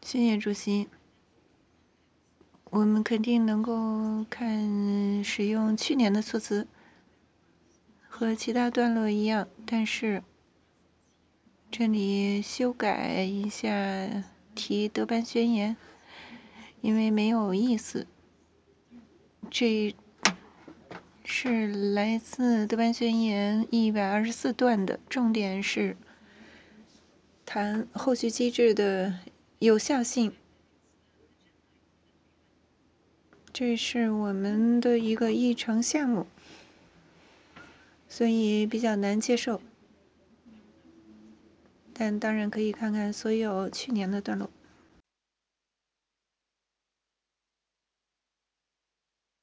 宣言主席，我们肯定能够使用去年的措辞，和其他段落一样，但是这里修改一下提德班宣言，因为没有意思。这是来自德班宣言124段的，重点是谈后续机制的有效性。这是我们的一个议程项目，所以比较难接受。但当然可以看看所有去年的段落。